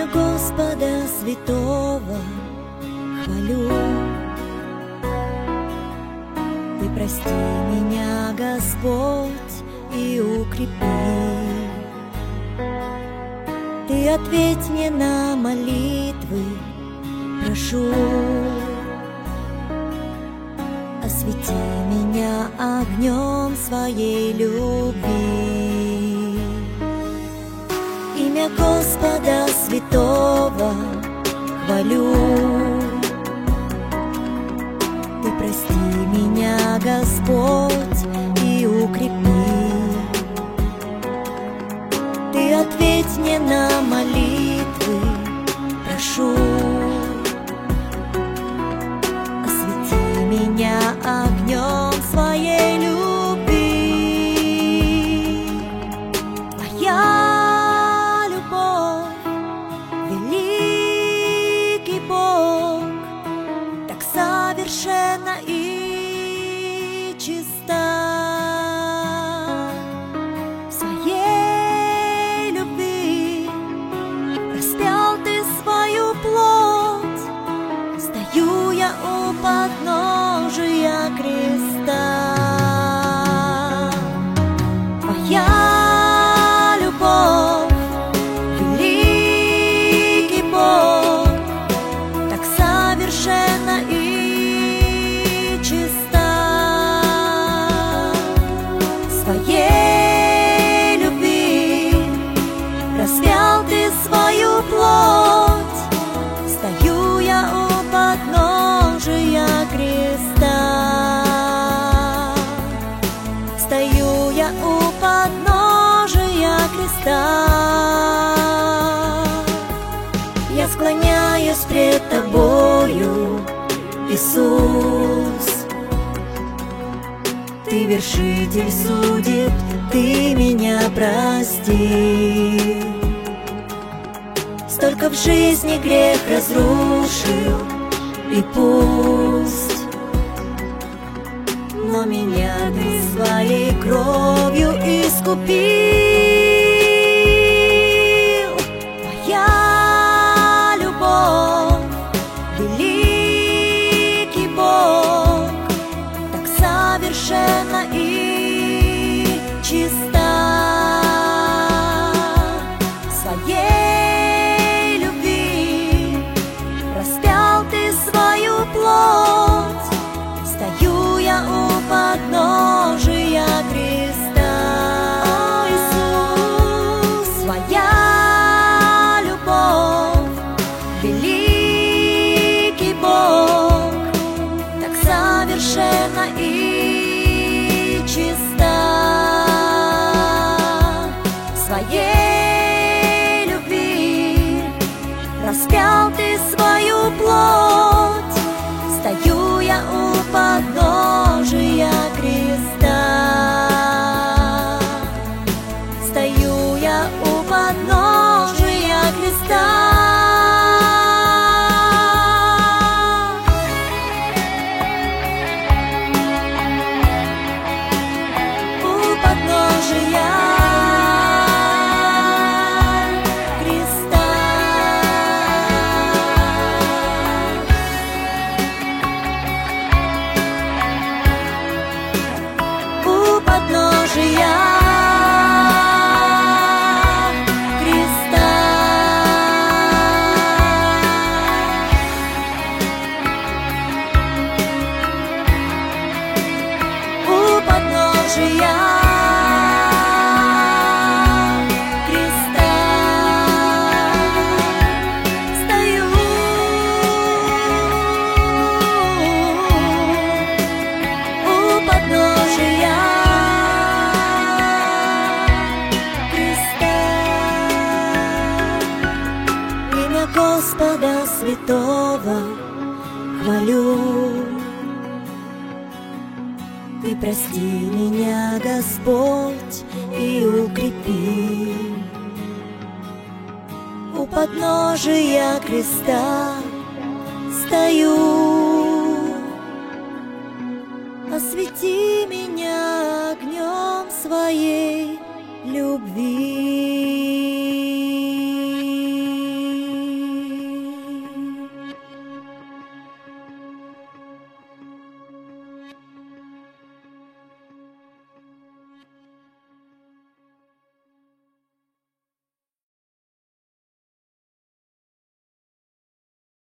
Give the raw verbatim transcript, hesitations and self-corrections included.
Господа святого хвалю. Ты прости меня, Господь, и укрепи. Ты ответь мне на молитвы, прошу. Освети меня огнем своей любви. Имя Господа святого хвалю. Ты прости меня, Господь, и укрепи. Ты ответь мне на молитвы, прошу. Освети меня огнем своей любви. Твоя любовь, великий Бог, так совершенна и чиста. В своей любви распял ты свою плоть. Стою я у подножия креста. Твоя любовь, великий Бог, так совершенна и чиста. В своей любви распял ты свою плоть. Стою я у подножия креста. Стою я у подножия креста. Я склоняюсь пред тобою, Иисус. Ты вершитель судеб, ты меня прости. Столько в жизни грех разрушил, и пусть, но меня ты своей кровью искупил. Твоя любовь, великий Бог, так совершенна и чиста. В своей любви распял ты свою плоть. Стою я у подножия креста. О, Иисус, твоя любовь, великий Бог, так совершенна и чиста. В своей любви распял ты свою плоть. Стою я у подножия креста. Стою я у подножия креста. У подножия креста. У подножия креста. У подножия креста. Стою у подножия креста. Имя Господа святого хвалю. Ты прости меня, Господь, и укрепи. У подножия креста стою. Освети меня огнем своей любви.